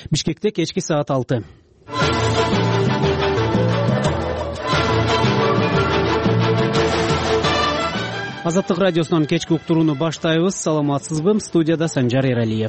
Бишкекте кечки саат 6. Азаттык радиосунун кечки уктурууну баштайбыз. Саламатсызбы? Студияда Санжар Эралиев.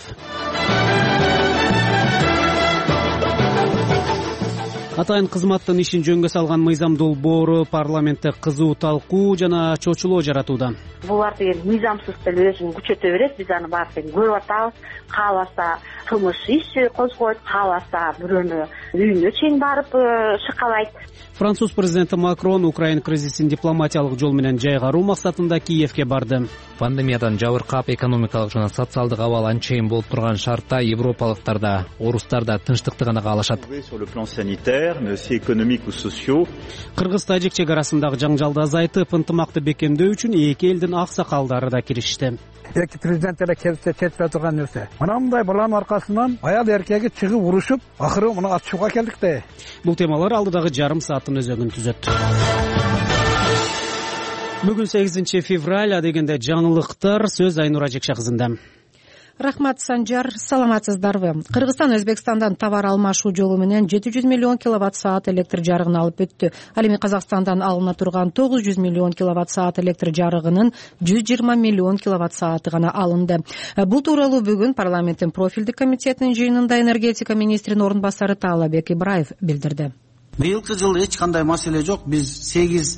Атайын кызматтын ишин жөнгө салган мыйзам долбоору парламентте кызуу талкуу жана чочулоо жаратууда. Булар деген мыйзамсыз деле өзүн күчөтө берет. Биз аны баарын көрүп атабыз. Кааласа кылмыш иш козгойт, кааласа бирөөнү үйүнө чейин барып шыкалайт. Француз президенти Макрон Украина кризисин дипломатиялык жол менен жайгаруу максатында Киевке барды. Пандемиядан жабыркап экономикалык жана социалдык абал анчейин болуп турган шартта европалыктар да, орустар да тынчтыкты гана каалашат. Кыргыз-Тажик чек арасындагы жаңжалды азайтып, ынтымакты бекемдөө үчүн эки элдин аксакалдары да киришти. Эки президенттер кетпей турган нерсе. Мындай булардын аркасынан аял эркеги чыгып урушуп, акыры муну атышууга келдик да. Бул темалар алдыдагы жарым сааттын өзөгүн түзөт. Бүгүн 8 февраль, дегенде жаңылыктар. Сөз Айнура Жекша кызында. Рахмат, Санжар. Саламатсыздарбы? Кыргызстан Өзбекстандан товар алмашуу жолу менен 700 миллион киловатт-саат электр жарыгын алып өттү. Ал эми Казакстандан алына турган 900 миллион киловатт-саат электр жарыгынын 120 миллион киловатт-сааты гана алынды. Бул тууралуу бүгүн парламенттин профилдик комитетинин жыйынында энергетика министринин орун басары Таалабек Ибраев билдирди. Быйылкы жылы эч кандай маселе жок. Биз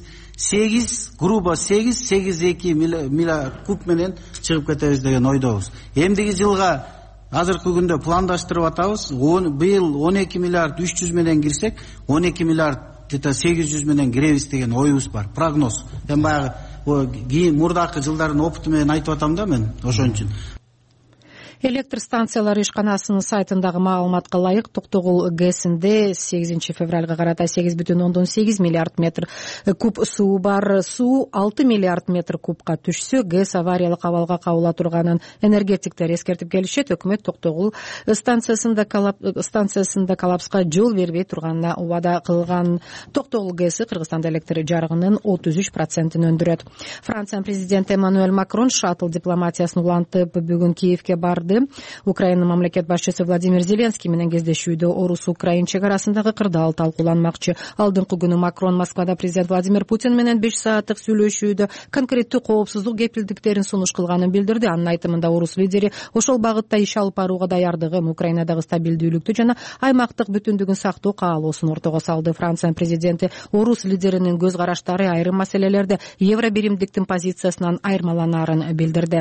8,2 миллиард куб менен чыгып кетебиз деген ойдобуз. Эмдиги жылга азыркы күндө пландаштырып атабыз. Быйыл 12 миллиард 300 менен кирсек, 12 миллиард 800 менен киребиз деген оюбуз бар. Прогноз. Мен баягы мурдакы жылдардын опыту менен айтып атам да мен ошон үчүн. Электр станциялары ишканасынын сайтындагы маалыматка ылайык Токтогул ГЭСинде 8 февралга карата 8,8 миллиард метр куб суу бар. Суу 6 миллиард метр кубка түшсө, ГЭС авариялык абалга кабыла турганын энергетиктер эскертип келишет. Өкмөт Токтогул станциясында коллапска жол бербей турганына убада кылган. Токтогул ГЭСи Кыргызстанда электр жарыгынын 33% өндүрөт. Франция президенти Эммануэль Макрон шаттл дипломатиясын улантып бүгүн Киевке барды. Украина мамлекет башчысы Владимир Зеленский менен кездешүүдө орус-украин чек арасындагы кырдаал талкууланмакчы. Алдыңкы күнү Макрон Москвада президент Владимир Путин менен 5 сааттык сүйлөшүүдө конкреттүү коопсуздук кепилдиктерин сунуш кылганын билдирди. Анын айтымында орус лидери ошол багытта иш алып барууга даярдыгын, Украинадагы стабилдүүлүктү жана аймактык бүтүндүгүн сактоо каалоосун ортого салды. Франция президенти орус лидеринин көз караштары айрым маселелерде евробиримдиктин позициясынан айырмаланаарын билдирди.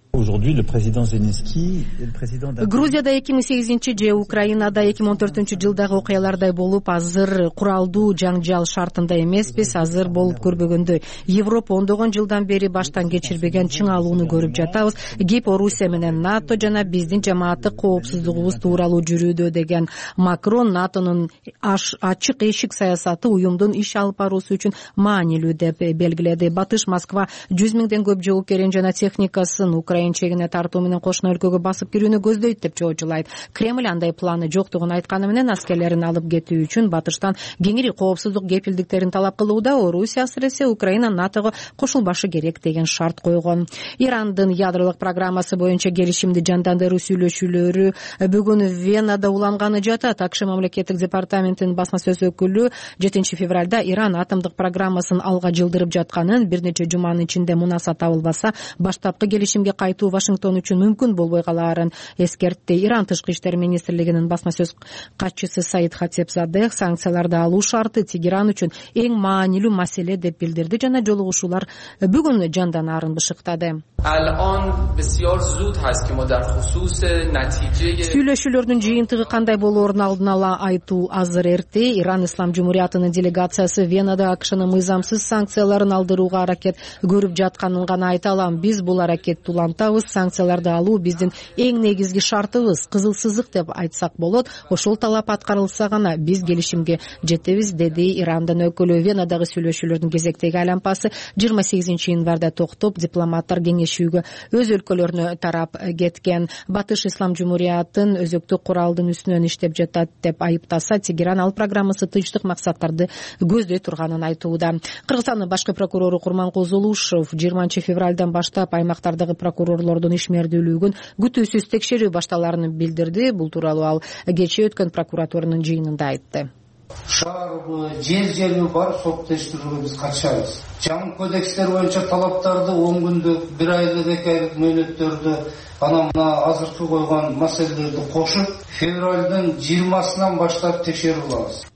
Грузияда 2008 же Украинада 2014 жылдагы окуялардай болуп, азыр куралдуу жаңжал шартында эмеспиз. Азыр болуп көрбөгөндөй Европа ондогон жылдан бери баштан кечирбеген чыңалууну көрүп жатабыз. Кеп Орусия менен НАТО жана биздин жамааттык коопсуздугубуз тууралуу жүрүүдө деген Макрон НАТОнун ачык эшик саясаты уюмдун иш алып баруусу үчүн маанилүү деп белгиледи. Батыш Москва 100 миңден көп жоопкерин жана техникасын Украина чегине тартуу менен кошуна өлкөгө басып кирүүнү көздөйт деп чоочулайт. Кремль андай планы жоктугун айтканы менен аскерлерин алып кетүү үчүн Батыштан кеңири коопсуздук кепилдиктерин талап кылууда. Орусия асыресе Украина НАТОго кошулбашы керек деген шарт койгон. Ирандын ядролук программасы боюнча келишимди жандандыруу сүйлөшүүлөрү бүгүн Венада уланганы жатат. АКШ мамлекеттик департаментинин басма сөз өкүлү 7 февралда Иран атомдук программасын алга жылдырып жатканын, бир нече жуманын ичинде мунаса табылбаса баштапкы келишимге кайтуу Вашингтон үчүн мүмкүн болбой калаарын эскертти. Иран тышкы иштер министрлигинин басма сөз катчысы Саид Хатибзадех санкцияларды алуу шарты Тегеран үчүн эң маанилүү маселе деп билдирди жана жолугушуулар бүгүн жанданарын бышыктады. Сүйлөшүүлөрдүн жыйынтыгы кандай болоорун алдын ала айтуу азыр эрте. Иран Ислам Жумурiyatынын делегациясы Венада АКШнын мыйзамсыз санкцияларын алдырууга аракет көрүп жатканын гана айта алам. Биз бул аракетти улантабыз. Санкцияларды алуу биздин эң негизги шартыбыз. Кызыл сызык деп айтсак болот. Ошол талап аткарылса гана биз келишимге жетебиз, деди Ирандын өкүлү. Венадагы сүйлөшүүлөрдүн кезектеги айланпасы 28 январда токтоп, дипломаттар кеңешүүгө өз өлкөлөрүнө тарап кеткен. Батыш Ислам Жумурiyatын өзөктүк куралдын үстүнөн иштеп жатат деп айыптаса, Тегеран ал программасы тынчтык максаттарды көздөй турганын айтууда. Кыргызстандын башкы прокурору Курманкул Зулушев 20 февралдан баштап аймактардагы прокурор прокурорлордун ишмердүүлүгүн күтүүсүз текшерүү башталарын билдирди. Бул тууралуу ал кечээ өткөн прокуратуранын жыйынында айтты. Шаарбы, жерби барып сот тештирүүгө биз катышабыз. Жаңы кодекстер боюнча талаптарды 10 күндүк, 1 айлык, 2 айлык мөөнөттөрдө анан мына азыркы койгон маселелерди кошуп, февралдын 20-сынан баштап текшерүү кылабыз.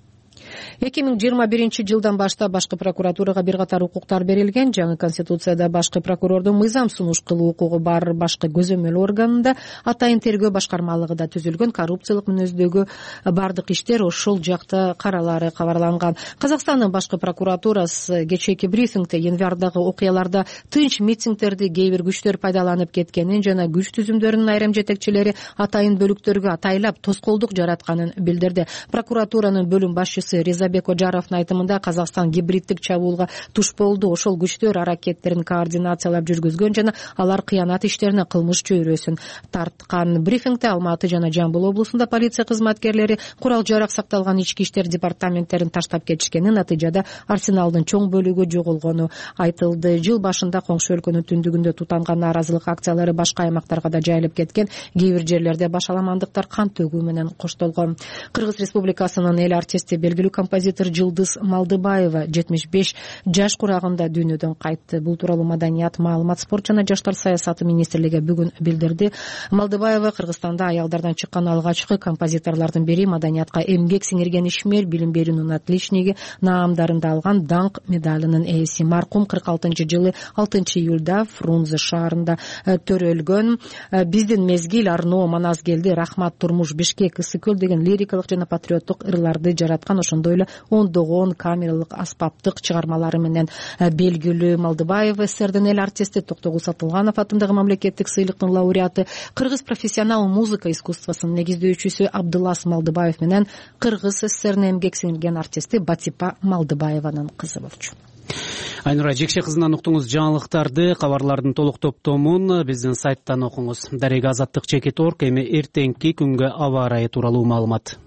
2021 жылдан баштап башкы прокуратурага бир катар укуктар берилген. Жаңы конституцияда башкы прокурордун мыйзам сунуш кылуу укугу бар. Башкы көзөмөл органында атайын тергөө башкармалыгы да түзүлгөн. Коррупциялык мүнөздөгү бардык иштер ошол жакта каралары кабарланган. Казакстандын башкы прокуратурасы кечээки брифингде январдагы окуяларда тынч митингдерди кээ бир күчтөр пайдаланып кеткенин жана күч түзүмдөрүнүн айрым жетекчилери атайын бөлүктөргө атайлап тоскоолдук жаратканын билдирди. Прокуратуранын бөлүм башчысы Резабек Ожаровдун айтымында Казакстан гибриддик чабуулга туш болду. Ошол күчтөр аракеттерин координациялап жүргүзгөн жана алар кыянат иштерине кылмыш чөйрөсүн тарткан. Брифингде Алматы жана Жамбыл облусунда полиция кызматкерлери курал жарак сакталган ички иштер департаменттерин таштап кетишкени, натыйжада арсеналдын чоң бөлүгү жоголгону айтылды. Жыл башында коңшу өлкөнүн түндүгүндө тутанган нааразылык акциялары башка аймактарга да жайылып кеткен. Кээ бир жерлерде башаламандыктар кан төгүү менен коштолгон. Кыргыз Республикасынын эл артисти, белгилүү композитор Жылдыз Малдыбаева 75 жаш курагында дүйнөдөн кайтты. Бул тууралуу Маданият, маалымат, спорт жана жаштар саясаты министрлиги бүгүн билдирди. Малдыбаева Кыргызстанда аялдардан чыккан алгачкы композиторлордун бири. Маданиятка эмгек сиңирген ишмер, билим берүүнүн отличниги наамдарында алган даңк медалынын ээси. Маркум 46-жылы 6-июлда Фрунзе шаарында төрөлгөн. Биздин мезгил, Арно, Манас келди, Рахмат, Турмуш, Бишкек, Ысык көл деген лирикалык жана патриоттук ырларды жараткан. Ошондой эле ондогон камералык аспаптык чыгармалары менен белгилүү. Малдыбаева СССРдин эл артисти, Токтогул Сатылганов атындагы мамлекеттик сыйлыктын лауреаты, Кыргыз профессионал музыка искусствосунун негиздөөчүсү Абдулас Малдыбаев менен Кыргыз СССРнин эмгек сиңирген артисти Батипа Малдыбаеванын кызы болчу. Айнура Жекше кызынан уктуңуз жаңылыктарды. Кабарлардын толук топтомун биздин сайттан окуңуз. Дарега Азаттык Чекит.орг. Эми эртеңки күнгө аба ырайы тууралуу маалымат.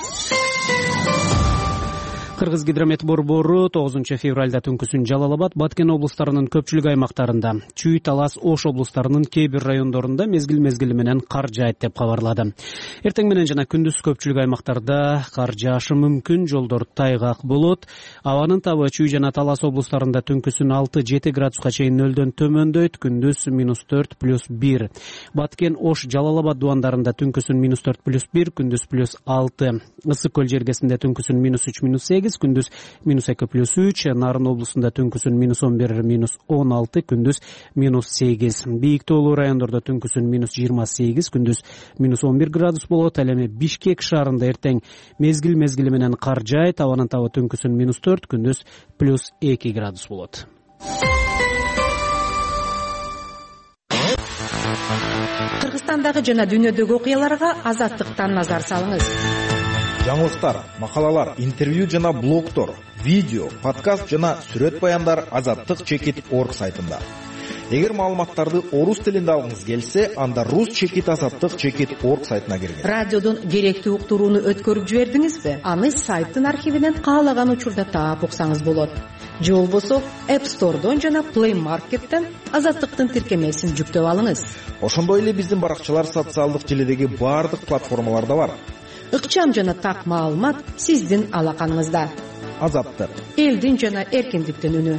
Кыргыз гидромет борбору 9 февралда түнкүсүн Жалал Абад, Баткен облустарынын көпчүлүк аймактарында, Чүй, Талас, Ош облустарынын кээ бир райондорунда мезгил менен кар жаайт деп кабарлады. Эртең менен жана күндүз көпчүлүк аймактарда кар жаашы мүмкүн, жолдор тайгак болот. Абанын табы Чүй жана Талас облустарында түнкүсүн 6-7 градуска чейин нөлдөн төмөндөйт, күндүз -4 +1. Баткен, Ош, Жалал Абад дубандарында түнкүсүн -4 +1, күндүз +6. Ысык көл жергесинде түнкүсүн -3 -8, күндүз -2 +3, Нарын облусунда түнкүсүн -11 -16, күндүз -8. Бийик тоолуу райондордо түнкүсүн -28, күндүз -11 градус болот. Ал эми Бишкек шаарында эртең мезгил менен кар жаайт, абанын табы түнкүсүн -4, күндүз +2 градус болот. Кыргызстандагы жана дүйнөдөгү окуяларга Азаттыктан назар салыңыз. Жаңылыктар, макалалар, интервью жана блогтор, видео, подкаст жана сүрөт баяндар Азаттык Чекит.орг сайтында. Эгер маалыматтарды орус тилинде алгыңыз келсе, анда Рус Чекит Азаттык Чекит.орг сайтына киргиз. Радиодон керектүү уктурууну өткөрүп жибердиңизби? Аны сайттын архивинен каалаган учурда таап уксаңыз болот. Же болбосо App Store'дон жана Play Market'тен Азаттыктын тиркемесин жүктөп алыңыз. Ошондой эле биздин баракчалар социалдык желидеги баардык платформаларда бар. Ыкчам жана так маалымат сиздин алаканыңызда. Азаттык, элдин жана эркиндиктин үнү.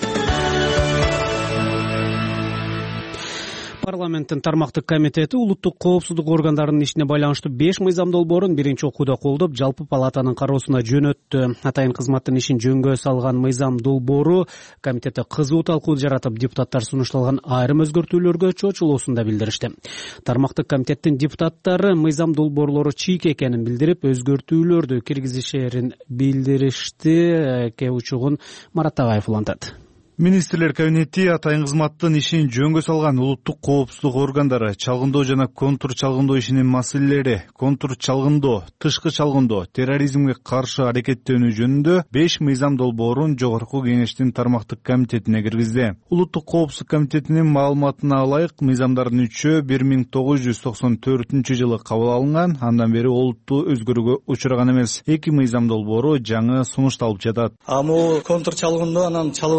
Парламенттин тармактык комитети улуттук коопсуздук органдарынын ишине байланыштуу 5 мыйзам долбоорун биринчи окууда колдоп, жалпы палатанын кароосуна жөнөттү. Атайын кызматтын ишин жөнгө салган мыйзам долбоору комитетте кызуу талкуу жаратып, депутаттар сунушталган айрым өзгөртүүлөргө чочулуусун да билдиришти. Тармактык комитеттин депутаттары мыйзам долбоорлору чийик экенин билдирип, өзгөртүүлөрдү киргизишерин билдиришти. Кээ учугун Марат Тагаев улантат. Министрлер кабинети атайын кызматтын ишин жөнгө салган улуттук коопсуздук органдары чалгындоо жана контур чалгындоо ишинин маселелери, контур чалгындоо, тышкы чалгындоо, терроризмге каршы аракеттөнүү жөнүндө 5 мыйзам долбоорун жогорку кеңештин тармактык комитетине киргизди. Улуттук коопсуздук комитетинин маалыматына алайык, мыйзамдардын 3-ü 1994-жылы кабыл алынган, андан бери олуттуу өзгөрүүгө учураган эмес. 2 мыйзам долбоору жаңы сунушталып жатат. Контур чалгындоо, анан чалгындоо бул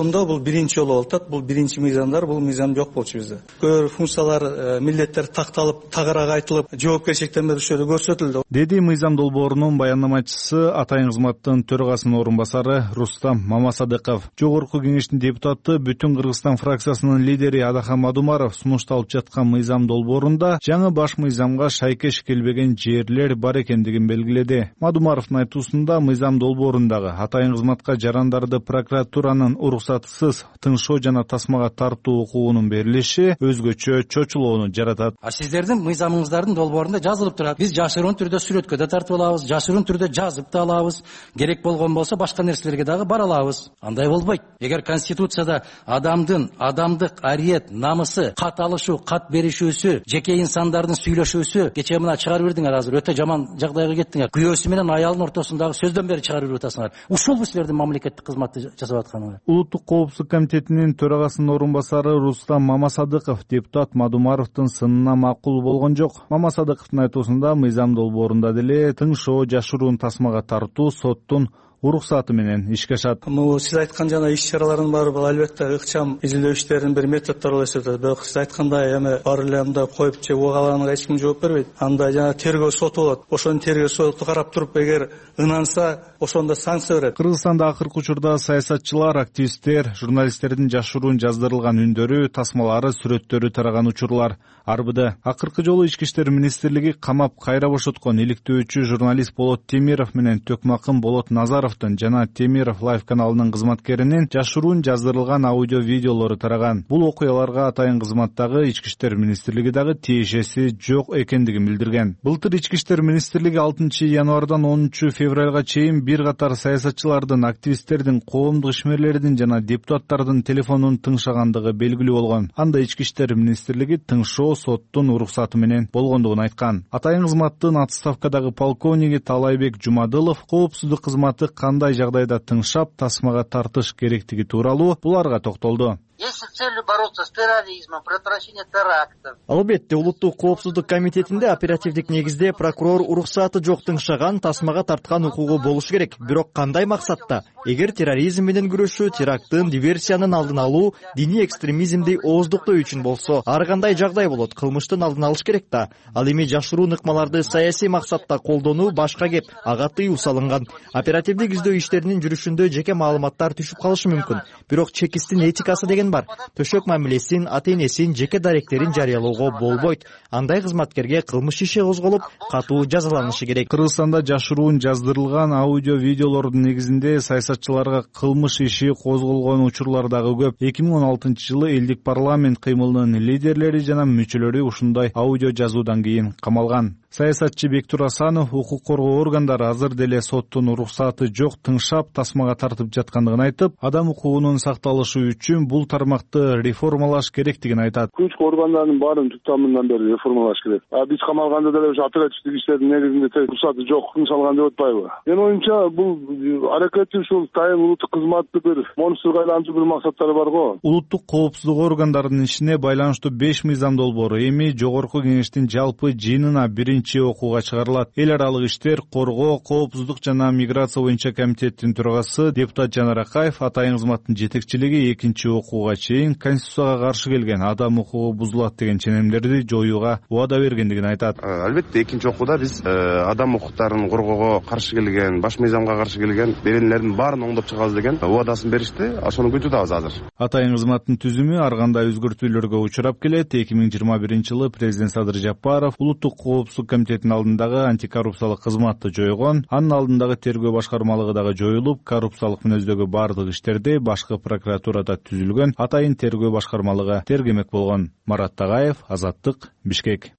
биринчи жолу болуп атат. Бул биринчи мыйзамдар, бул мыйзам жок болчу бизде. Көп функциялар, милдеттер такталып, тагыраак айтылып, жоопкерчиликтен беришleri көрсөтүлдү, деди мыйзам долбоорунун баяндамачысы Атайын кызматтын төрагасынын орун басары Рустам Мамасадыков. Жогорку кеңештин депутаты Бүтүн Кыргызстан фракциясынын лидери Адахан Мадумаров сунушталып жаткан мыйзам долбоорунда жаңы баш мыйзамга шайкеш келбеген жерлер бар экендигин белгиледи. Мадумаровдун айтуусунда мыйзам долбоорундагы атайын кызматка жарандарды прокуратуранын уруксатысыз тыңшоо жана тасмага тартуу укугунун берилиши өзгөчө чочулоону жаратат. Сиздердин мыйзамыңыздардын долбоорунда жазылып турат. Биз жашыруун түрдө сүрөткө да тартып алабыз, жашыруун түрдө жазып да алабыз. Керек болгон болсо башка нерселерге дагы бара алабыз. Андай болбойт. Эгер конституцияда адамдын адамдык ариет, намысы, кат алышуу, кат беришүүсү, жеке инсандардын сүйлөшүүсү, кечээ мына чыгарып бердиңер, азыр өтө жаман жагдайга кеттиңер. Күйөөсү менен аялдын ортосундагы сөздөн бери чыгарып берип атасыңар. Ушулбу силердин мамлекеттик кызматты жасап атканыңар. Улуттук коопсуздук комитетинин төрагасынын орун басары Рустам Мамасадыков депутат Мадумаровдун сынына макул болгон жок. Мамасадыковдун айтуусунда мыйзам долбоорунда деле тыңшоо, жашыруун тасмага тартуу соттун уруксаты менен ишке ашат. Сиз айткан жана иш-чаралардын баары бул албетте ыкчам изилдөө иштеринин бир методдору болуп эсептелет. Бирок сиз айткандай эми баары эле андай коюп же угаалаганга эч ким жооп бербейт. Андай жана тергөө соту болот. Ошонун тергөө соту карап туруп, эгер ынанса, ошондо санкция берет. Кыргызстанда акыркы учурда саясатчылар, активисттер, журналисттердин жашыруун жаздырылган үндөрү, тасмалары, сүрөттөрү тараган учурлар арбыды. Акыркы жолу Ички иштер министрлиги камап кайра бошоткон иликтөөчү журналист Болот Темиров менен Төкмакын Болот Назаровдун жана Темиров Лайф каналынын кызматкеринин жашыруун жаздырылган аудио видеолору тараган. Бул окуяларга атайын кызматтагы Ички иштер министрлиги дагы тиешеси жок экендигин билдирген. Былтыр Ички иштер министрлиги 6 январдан 10 февралга чейин бир катар саясатчылардын, активисттердин, коомдук ишмерлердин жана депутаттардын телефонун тыңшагандыгы белгилүү болгон. Анда Ички иштер министрлиги тыңшоо соттун уруксаты менен болгондугун айткан. Атайын кызматтын отставкадагы полковниги Талайбек Жумадылов коопсуздук кызматы кандай жагдайда тыңшап, тасмага тартыш керектиги тууралуу буларга токтолду. Если целью бороться с терроризмом, предотвращение терактов. Албетте, улуттук коопсуздук комитетинде оперативдик негизде прокурор уруксаты жок тыңшаган, тасмага тарткан укугу болуш керек. Бирок кандай максатта? Эгер терроризм менен күрөшүү, теракттын, диверсиянын алдын алуу, диний экстремизмди ооздуктоо үчүн болсо, ар кандай жагдай болот, кылмыштын алдын алыш керек да. Ал эми жашыруун ыкмаларды саясий максатта колдонуу башка кеп, ага тыюу салынган. Оперативдик издөө иштеринин жүрүшүндө жеке маалыматтар түшүп калышы мүмкүн. Бирок чекисттин этикасы деген бар. Төшөк мамилесин, ата-энесин, жеке даректерин жарыялоого болбойт. Андай кызматкерге кылмыш иши козголуп, катуу жазаланышы керек. Кыргызстанда жашыруун жаздырылган аудио видеолордун негизинде саясатчыларга кылмыш иши козголгон учурлар дагы көп. 2016 жылы элдик парламент кыймылынын лидерлери жана мүчөлөрү ушундай аудио жазуудан кийин камалган. Саясатчы Бектур Асанов укук коргоо органдары азыр деле соттун уруксаты жок тыңшап, тасмага тартып жаткандыгын айтып, адам укугунун сакталышы үчүн бул тармакты реформалаш керектигин айтат. Күч органдарынын баарын түп тамырынан бери реформалаш керек. Биз камалганда деле ошо оперативдик иштердин негизинде уруксаты жок тыңшалган деп атпайбы? Менин оюмча бул аракети ушул тайын улуттук кызматты бир монструга айлантуу бир максаттары бар го. Улуттук коопсуздук органдарынын ишине байланыштуу 5 мыйзам долбоору эми жогорку кеңештин жалпы жыйынына окууга чыгарылат. Эл аралык иштер, коргоо, коопсуздук жана миграция боюнча комитеттин төрагасы депутат Жанар Акаев атайын кызматтын жетекчилиги 2-окууга чейин конституцияга каршы келген адам укугу бузулат деген ченемдерди жоюуга убада бергендигин айтат. Албетте 2-окууда биз адам укуктарын коргоого каршы келген, баш мыйзамга каршы келген беренелердин баарын оңдоп чыгабыз деген убадасын беришти. Ошону күтүп азыр. Атайын кызматтын түзүмү ар кандай өзгөртүүлөргө учурап келет. 2021 жылы президент Садыр Жапаров улуттук коопсуздук комитетинин алдындагы антикоррупциялык кызматты жойгон. Анын алдындагы тергөө башкармалыгы дагы жоюлуп, коррупциялык мүнөздөгү бардык иштерди башкы прокуратурада түзүлгөн атайын тергөө башкармалыгы тергемек болгон. Марат Тагаев, Азаттык, Бишкек.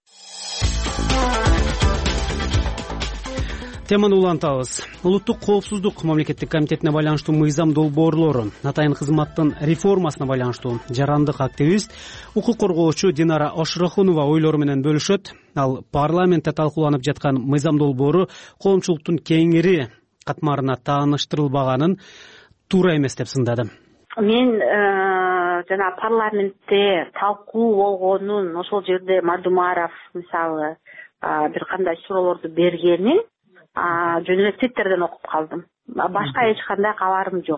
Теманы улантабыз. Улуттук коопсуздук мамлекеттик комитетине байланыштуу мыйзам долбоорлору, атайын кызматтын реформасына байланыштуу жарандык активист, укук коргоочу Динара Ошрохунова ойлору менен бөлүшөт. Ал парламентте талкууланып жаткан мыйзам долбоору коомчулуктун кеңири катмарына тааныштырылбаганын туура эмес деп сындады. Мен жана парламентте талкуу болгонун, ошол жерде Мадумаров мисалы бир кандай суроолорду бергенин жөн эле Twitterден окуп калдым. Башка эч кандай кабарым жок.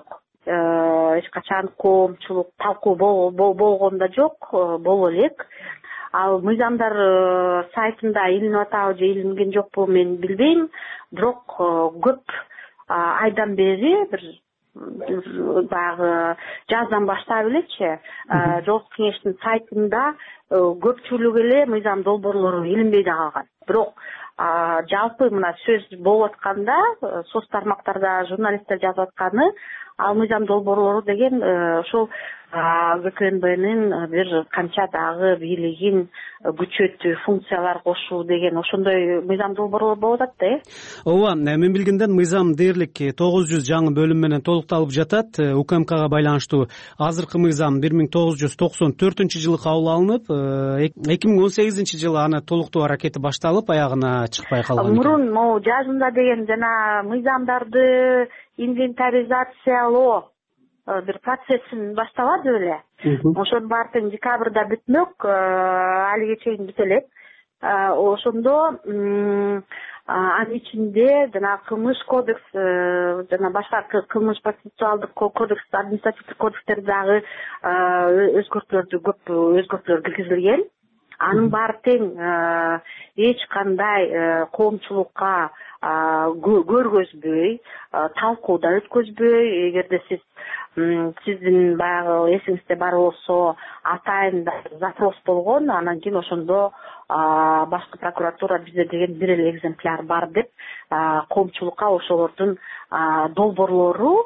эч качан коомчулук талкуу болгон да жок, боло элек. Ал мыйзамдар сайтында илинип атабы же илинген жокпу мен билбейм, бирок көп айдан бери бир баягы жаздан баштап элечи Жогорку Кеңештин сайтында көпчүлүк эле мыйзам долбоорлору илинбей да калган. Бирок жалпы мына сөз болуп атканда, соц тармактарда журналисттер жазып атканы, ал мыйзам долбоорлору деген ошол ГКНБнын бир канча дагы бийлигин күчөтүү, функциялар кошуу деген ошондой мыйзам долбоорлор болуп атат да. Ооба, мен билгенден мыйзам дээрлик 900 жаңы бөлүм менен толукталып жатат. УКМКга байланыштуу азыркы мыйзам 1994-жылы кабыл алынып, 2018 жылы аны толуктоо аракети башталып, аягына чыкпай калган. Мурун могу жазында деген жана мыйзамдарды инвентаризациялоо бир процессин башталат эле. Ошонун баары декабрда бүтмөк, алиге чейин бүтө элек. Ошондо анын ичинде жана кылмыш кодекс жана башка кылмыш процессуалдык кодекс, административдик кодекстер дагы көп өзгөртүүлөр киргизилген. Анын баары тең эч кандай коомчулукка көргөзбөй, талкуудан өткөзбөй, эгерде сиздин баягы эсиңизде бар болсо, атайын запрос болгон, анан кийин ошондо башкы прокуратура бизде деген бир эле экземпляр бар деп коомчулукка ошолордун долбоорлору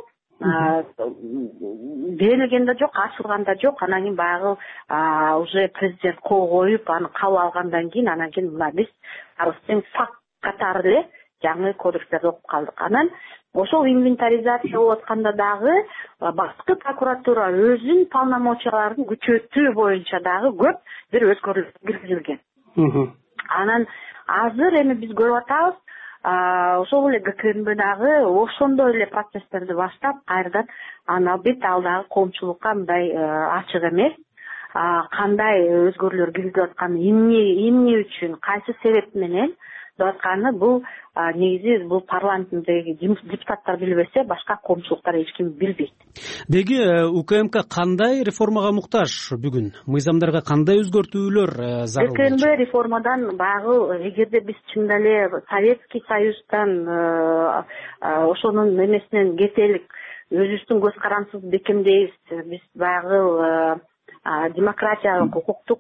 берилген да жок, ачылган да жок. Анан кийин баягы уже президент кол коюп, аны кабыл алгандан кийин, анан кийин мына биз арыздын факт катары эле жаңы кодекстерди окуп калдык. Анан ошол инвентаризация болуп атканда дагы башкы прокуратура өзүнүн полномочияларын күчөтүү боюнча дагы көп бир өзгөрүүлөр киргизилген. Анан азыр эми биз көрүп атабыз, ошол эле ГКНБ дагы ошондой эле процесстерди баштап, кайрадан албетте ал дагы коомчулукка мындай ачык эмес. Кандай өзгөрүүлөр киргизип атканы, эмне үчүн, кайсы себеп менен деп атканы, бул негизи бул парламенттеги депутаттар билбесе, башка коомчулуктар эч ким билбейт. Деги УКМК кандай реформага муктаж бүгүн? Мыйзамдарга кандай өзгөртүүлөр зарыл? ГКНБ реформадан баягы, эгерде биз чында эле Советский Союздан ошонун эмесинен кетелик, өзүбүздүн көз карандысыбыз бекемдейбиз, биз баягы демократиялык, укуктук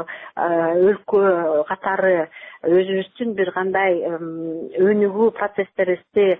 өлкө катары өзүбүздүн бир кандай өнүгүү процесстерибизди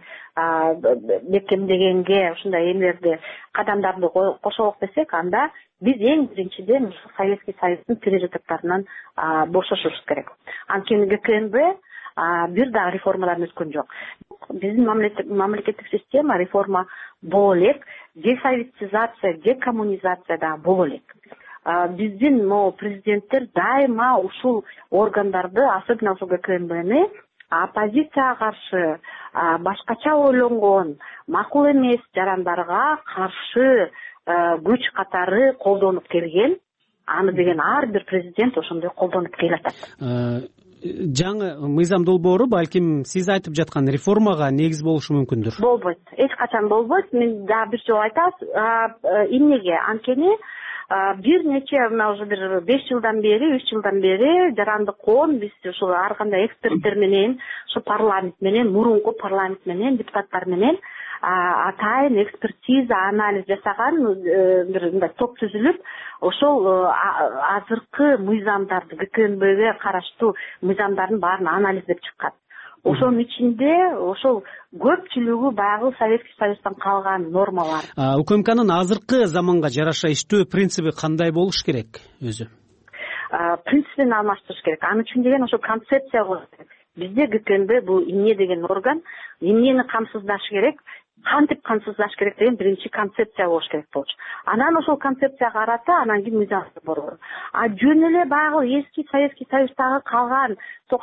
бекемдегенге ушундай эмелерди, кадамдарды кошолук десек, анда биз эң биринчиден Советский Союздун пережитоктарынан бошошубуз керек. Анткени ГКНБ бир дагы реформадан өткөн жок. Биздин мамлекеттик система реформа боло элек, десоветизация, декоммунизация да боло элек. Биздин президенттер дайыма ушул органдарды, особенно ошол ГКНБны оппозицияга каршы, башкача ойлонгон, макул эмес жарандарга каршы күч катары колдонуп келген. Аны деген ар бир президент ошондой колдонуп келатат. Жаңы мыйзам долбоору балким сиз айтып жаткан реформага негиз болушу мүмкүндүр. Болбойт. Эч качан болбойт. Мен дагы бир жолу айтабыз. Эмнеге? Анткени бир нече уже бир 5 жылдан бери, 3 жылдан бери жарандык коом биз ушул ар кандай эксперттер менен, ушу парламент менен, мурунку парламент менен, депутаттар менен атайын экспертиза, анализ жасаган бир мындай топ түзүлүп, ошол азыркы мыйзамдарды, ГКНБге караштуу мыйзамдардын баарын анализдеп чыккан. Ошонун ичинде ошол көпчүлүгү баягы Советский Союздан калган нормалар. УКМКнын азыркы заманга жараша иштөө принциби кандай болуш керек өзү? Принципин алмаштырыш керек. Аны үчүн деген ошо концепция болуш керек. Бизде ГКНБ бул эмне деген орган, эмнени камсыздаш керек, кантип камсыздаш керек деген биринчи концепция болуш керек болчу. Анан ошол концепцияга карата анан кийин мыйзам борбору. Жөн эле баягы эски Советский Союздагы калган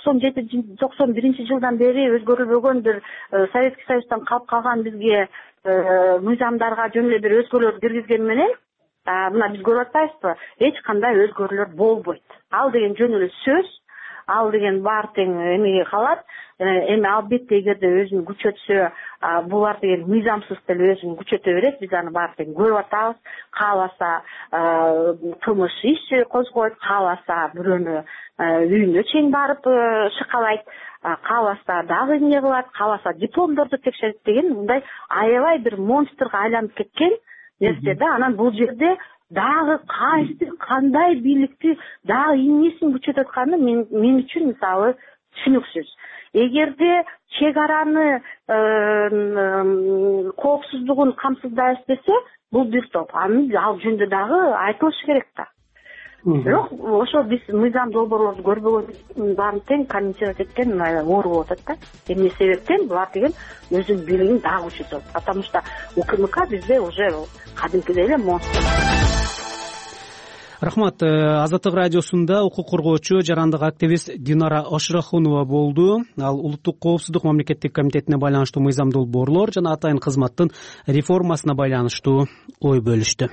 91 жылдан бери өзгөрүлбөгөн бир Советский Союздан калып калган бизге мыйзамдарга жөн эле бир өзгөрүүлөр киргизген менен мына биз көрүп атпайбызбы, эч кандай өзгөрүүлөр болбойт. Ал деген жөн эле сөз, ал деген баары тең эмеге калат. Эми албетте эгерде өзүн күчөтсө, булар деген мыйзамсыз деле өзүн күчөтө берет. Биз аны баары тең көрүп атабыз. Кааласа кылмыш иш козгойт, кааласа бирөөнү үйүнө чейин барып шыкалайт, кааласа дагы эмне кылат, кааласа дипломдорду текшерет деген мындай аябай бир монстрга айланып кеткен нерсе да. Анан бул жерде дагы кайсы кандай бийликти дагы эмнесин күчөтүп атканы мен үчүн мисалы түшүнүксүз. Эгерде чек араны коопсуздугун камсыздайбыз десе, бул бир топ. Ал жөнүндө дагы айтылышы керек да. Бирок ошо биз мыйзам долбоорлорду көрбөгөн баарын тең комментировать эткен оор болуп атат да. Эмне себептен булар деген өзүнүн бийлигин дагы күчөтөт. Потому что УКМК бизде уже кадимкидей эле монстр. Рахмат. Азаттык радиосунда укук коргоочу, жарандык активист Динара Ашрахунова болду. Ал улуттук коопсуздук мамлекеттик комитетине байланыштуу мыйзам долбоорлор жана атайын кызматтын реформасына байланыштуу ой бөлүштү.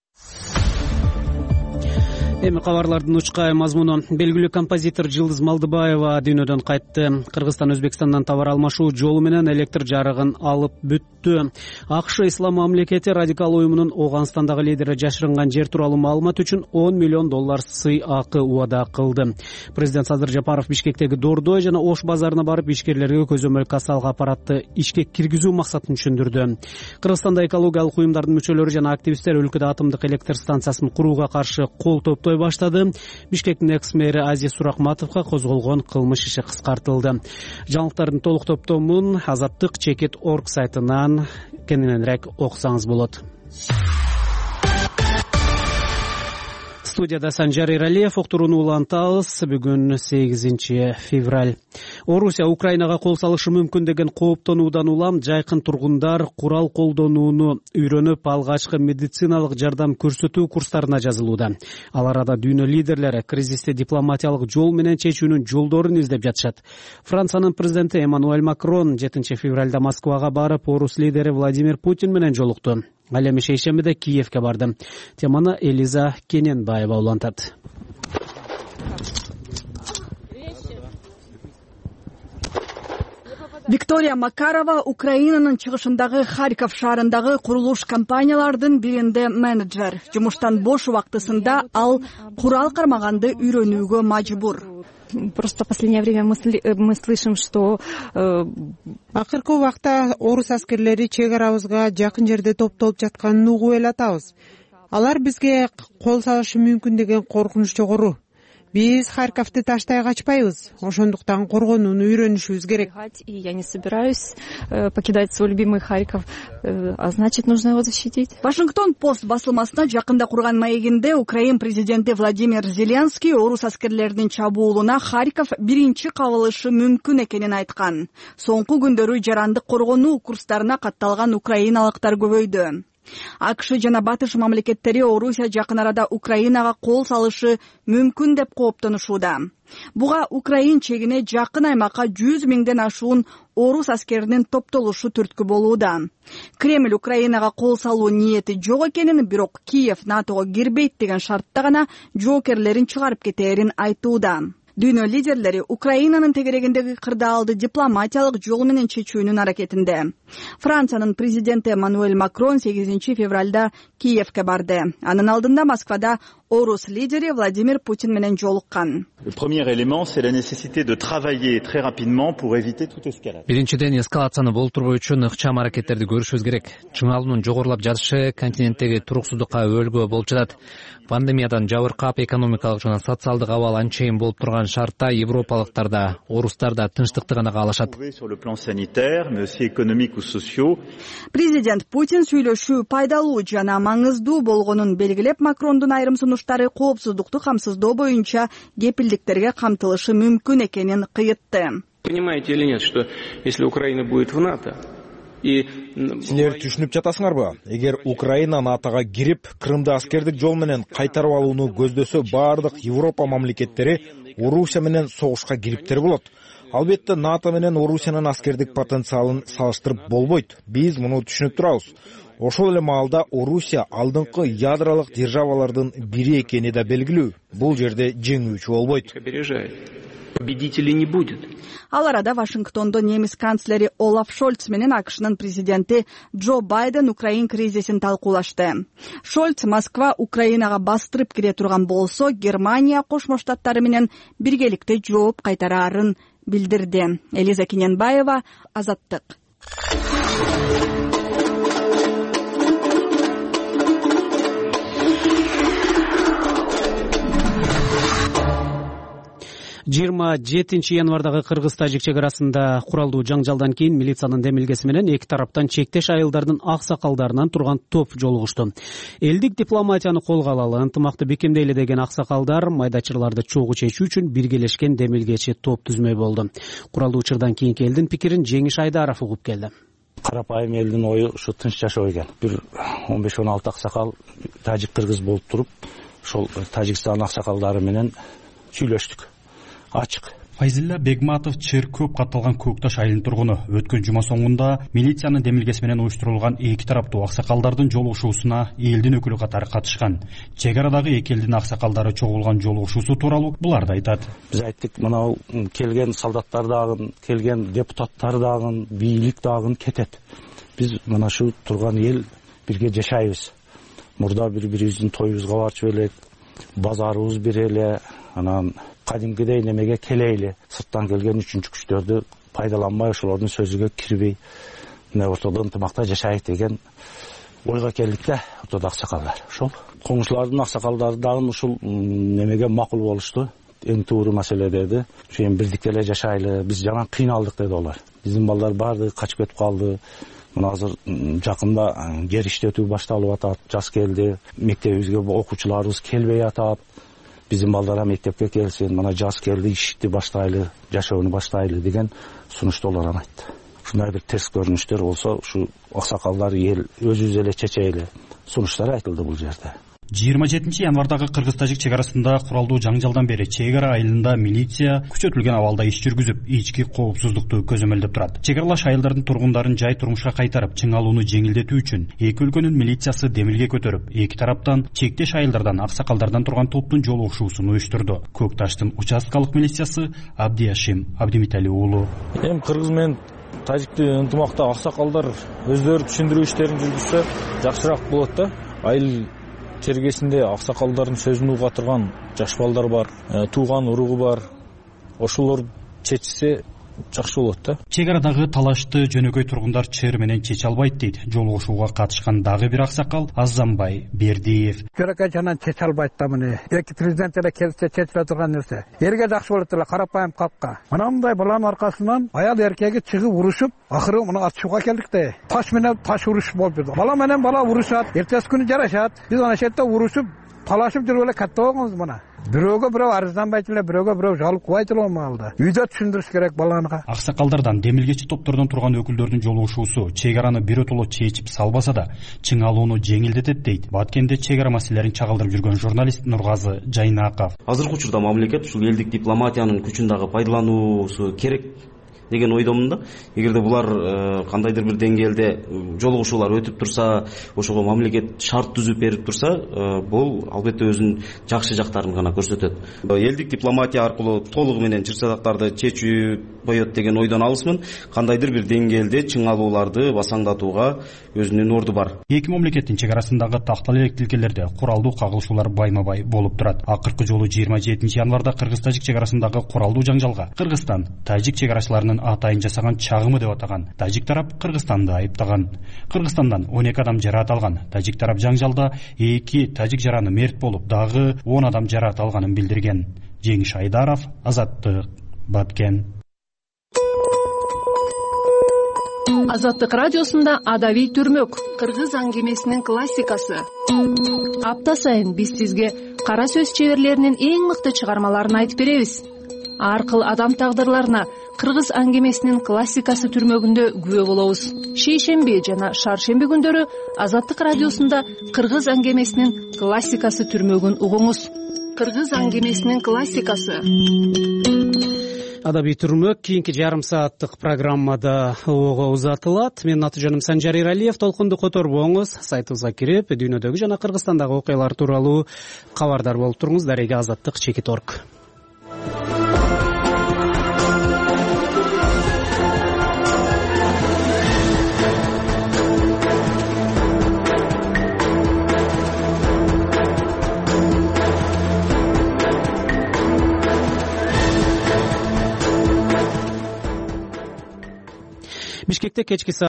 Эми кабарлардын учкай мазмуну. Белгилүү композитор Жылдыз Малдыбаева дүйнөдөн кайтты. Кыргызстан Өзбекстандан товар алмашуу жолу менен электр жарыгын алып бүттү. АКШ Ислам мамлекети радикал уюмунун Ооганстандагы лидери жашырынган жер тууралуу маалымат үчүн $10 миллион сый акы убада кылды. Президент Садыр Жапаров Бишкектеги Дордой жана Ош базарына барып ишкерлерге көзөмөл кассалык аппаратты ишке киргизүү максатын түшүндүрдү. Кыргызстанда экологиялык уюмдардын мүчөлөрү жана активисттер өлкөдө атомдук электр станциясын курууга каршы кол топтой баштады. Бишкектин экс-мэри Азиз Суракматовго козголгон кылмыш иши кыскартылды. Жаңылыктардын толук топтомун Азаттык чекит орг сайтынан кененирээк окусаңыз болот. Студияда Санжар Иралиев, уктурууну улантабыз. Бүгүн 8 февраль. Орусия Украинага кол салышы мүмкүн деген кооптонуудан улам жайкын тургундар курал колдонууну үйрөнүп, алгачкы медициналык жардам көрсөтүү курстарына жазылууда. Ал арада дүйнө лидерлери кризисти дипломатиялык жол менен чечүүнүн жолдорун издеп жатышат. Франциянын президенти Эммануэль Макрон 7 февралда Москвага барып, орус лидери Владимир Путин менен жолукту. Ал эми шейшембиде Киевке барды. Теманы Элиза Кененбаева улантат. Виктория Макарова Украинанын чыгышындагы Харьков шаарындагы курулуш компаниялардын биринде менеджер. Жумуштан бош убактысында ал курал кармаганды үйрөнүүгө мажбур. Просто в последнее время мы слышим, что акыркы убакта орус аскерлери чек арабызга жакын жерде топтолуп жатканын угуп эле атабыз. Алар бизге кол салышы мүмкүн деген коркунуч жогору. Биз Харьковду таштай качпайбыз. Ошондуктан коргонууну үйрөнүшүбүз керек. Я не собираюсь покидать свой любимый Харьков, а значит, нужно его защитить. Вашингтон пост басылмасына жакында курган маегинде Украин президенти Владимир Зеленский орус аскерлеринин чабуулуна Харьков биринчи кабылышы мүмкүн экенин айткан. Соңку күндөрү жарандык коргонуу курстарына катталган украиналыктар көбөйдү. АКШ жана батыш мамлекеттери Орусия жакын арада Украинага кол салышы мүмкүн деп кооптонушууда. Буга Украин чегине жакын аймакка 100 миңден ашуун орус аскеринин топтолушу түрткү болууда. Кремль Украинага кол салуу ниети жок экенин, бирок Киев НАТОго кирбейт деген шартта гана жоокерлерин чыгарып кетээрин айтууда. Дүйнө лидерлери Украинанын тегерегиндеги кырдаалды дипломатиялык жол менен чечүүнүн аракетинде. Франциянын президенти Эммануэль Макрон 8 февралда Киевке барды. Анын алдында Москвада орус лидери Владимир Путин менен жолуккан. Le premier élément, c'est la nécessité de travailler très rapidement pour éviter toute escalade. Биринчиден эскалацияны болтурбоо үчүн ыкчам аракеттерди көрүшүбүз керек. Чыңалуунун жогорулап жатышы континенттеги туруксуздукка өлгөө болуп жатат. Пандемиядан жабыркап, экономикалык жана социалдык абал анчейин болуп турган шартта европалыктар да, орустар да тынчтыкты гана каалашат. Sur le plan sanitaire, mais aussi économique ou sociaux. Президент Путин сүйлөшүү пайдалуу жана маңыздуу болгонун белгилеп, Макрондун айрым сунуштары коопсуздукту камсыздоо боюнча кепилдиктерге камтылышы мүмкүн экенин кыйытты. Понимаете или нет, что если Украина будет в НАТО, Силер түшүнүп жатасыңарбы? Эгер Украина НАТОга кирип, Крымды аскердик жол менен кайтарып алууну көздөсө, бардык Европа мамлекеттери Орусия менен согушка кириптер болот. Албетте НАТО менен Орусиянын аскердик потенциалын салыштырып болбойт. Биз муну түшүнүп турабыз. Ошол эле маалда Орусия алдыңкы ядролук державалардын бири экени да белгилүү. Бул жерде жеңүүчү болбойт. Победителей не будет. Ал арада Вашингтондо немис канцлери Олаф Шольц менен АКШнын президенти Джо Байден Украин кризисин талкуулашты. Шольц Москва Украинага бастырып кире турган болсо, Германия Кошмо Штаттары менен биргеликте жооп кайтараарын билдирди. Элиза Киненбаева, Азаттык. жыйырма жетинчи январдагы кыргыз-тажик чек арасында куралдуу жаңжалдан кийин милициянын демилгеси менен эки тараптан чектеш айылдардын аксакалдарынан турган топ жолугушту. Элдик дипломатияны колго алалы, ынтымакты бекемдейле деген аксакалдар майдачыларды чогуу чечүү үчүн биргелешкен демилгечи топ түзмөй болду. Куралдуу учурдан кийинки элдин пикирин Жеңиш Айдаров угуп келди. Карапайым элдин ою ушу тынч жашоо экен. Бир 15-16 аксакал тажик кыргыз болуп туруп, ошол Тажикстан аксакалдары менен сүйлөштүк. Ачык. Файзилла Бегматов Черкөп катталган Көкташ айылынын тургуну. Өткөн жума соңунда милициянын демилгеси менен уюштурулган эки тараптуу аксакалдардын жолугушуусуна элдин өкүлү катары катышкан. Чек арадагы эки элдин аксакалдары чогулган жолугушуусу тууралуу буларды айтат. Биз айттык, мына келген солдаттар дагы, келген депутаттар дагы, бийлик дагы кетет. Биз мына шу турган эл бирге жашайбыз. Мурда бири-бирибиздин тоюбузга барчу элек, базарыбыз бир эле, анан кадимкидей немеге келейли. Сырттан келген үчүнчү күчтөрдү пайдаланбай, ошолордун сөзүгө кирбей, мына ортодо ынтымакта жашайык деген ойго келдик да, ортодо аксакалдар. Ошол коңшулардын аксакалдары дагы ушул немеге макул болушту. Эң туура маселе деди. Ошо бирдикте эле жашайлы, биз жаман кыйналдык деди алар. Биздин балдар баардыгы качып кетип калды. Мына азыр жакында жер иштетүү башталып атат, жаз келди. Мектебибизге окуучуларыбыз келбей атат. Биздин балдар мектепке келсин, мына жаз келди, ишти баштайлы, жашоону баштайлы деген сунушту алар айтты. Ушундай бир терс көрүнүштөр болсо, ушу аксакалдар эл өзүбүз эле чечейли сунуштар айтылды бул жерде. 27 январдагы кыргыз-тажик чек арасында куралдуу жаңжалдан бери чек ара айылында милиция күчөтүлгөн абалда иш жүргүзүп, ички коопсуздукту көзөмөлдөп турат. Чек аралаш айылдардын тургундарын жай турмушка кайтарып, чыңалууну жеңилдетүү үчүн эки өлкөнүн милициясы демилге көтөрүп, эки тараптан чектеш айылдардан, аксакалдардан турган топтун жолугушуусун уюштурду. Көкташтын участкалык милициясы Абдияшим Абдимитали уулу. Эми кыргыз менен тажикти ынтымакта аксакалдар өздөрү түшүндүрүү иштерин жүргүзсө жакшыраак болот да. Айыл чергесинде аксакалдардын сөзүн уга турган жаш балдар бар, тууган уругу бар. Ошолор чечсе жакшы болот да. Чек арадагы талашты жөнөкөй тургундар чыр менен чече албайт дейт. Жолугушууга катышкан дагы бир аксакал Азамбай Бердиев. Жөнөкөй жанан чече албайт да муну. Эки президент эле келсе чечиле турган нерсе. Элге жакшы болот эле карапайым калкка. Мындай баланын аркасынан аял эркеги чыгып урушуп, акыры муну ачууга келдик да. Таш менен таш уруш болуп жүрдү. Бала менен бала урушат, эртеси күнү жарашат. Биз ана жерде урушуп, талашып жүрүп эле катта болгонбуз мына. Бирөөгө бирөө арызданбайт эле, бирөөгө бирөө жалып кубайт эле маалда. Үйдө түшүндүрүш керек баланга. Аксакалдардан, демилгечи топтордон турган өкүлдөрдүн жолугушуусу чек араны биротоло чечип салбаса да, чыңалууну жеңилдетет дейт. Баткенде чек ара маселелерин чагылдырып жүргөн журналист Нургазы Жайнаков. Азыркы учурда мамлекет ушул элдик дипломатиянын күчүн дагы пайдалануусу керек деген ойдомун да. Эгерде булар кандайдыр бир деңгээлде жолугушуулар өтүп турса, ошого мамлекет шарт түзүп берип турса, бул албетте өзүнүн жакшы жактарын гана көрсөтөт. Элдик дипломатия аркылуу толугу менен чыр-садактарды чечүү коет деген ойдон алысмын. Кандайдыр бир деңгээлде чыңалууларды басаңдатууга өзүнүн орду бар. Эки мамлекеттин чек арасындагы тактал элек тилкелерде куралдуу кагылышуулар байма-бай болуп турат. Акыркы жолу 27 январда кыргыз-тажик чек арасындагы куралдуу жаңжалга Кыргызстан тажик чек арачыларынын атайын жасаган чагымы деп атаган. Тажик тарап Кыргызстанды айыптаган. Кыргызстандан 12 адам жараат алган. Тажик тарап жаңжалда 2 тажик жараны мерт болуп, дагы 10 адам жараат алганын билдирген. Жеңиш Айдаров, Азаттык, Баткен. Азаттык радиосунда Адави түрмөк, кыргыз аңгемесинин классикасы. Апта сайын биз сизге кара сөз чеберлеринин эң мыкты чыгармаларын айтып беребиз. Аркыл адам тагдырларына кыргыз аңгемесинин классикасы түрмөгүндө күбө болобуз. Шейшемби жана шаршемби күндөрү Азаттык радиосунда кыргыз аңгемесинин классикасы түрмөгүн угуңуз. Кыргыз аңгемесинин классикасы. Адаби түрмөк кийинки жарым сааттык программада ого узатылат. Менин аты жөнүм Санжар Иралиев. Толкунду которбоңуз, сайтыбызга кирип, дүйнөдөгү жана Кыргызстандагы окуялар тууралуу кабардар болуп туруңуз. Дареге Азаттык _org. Бишкекте кечки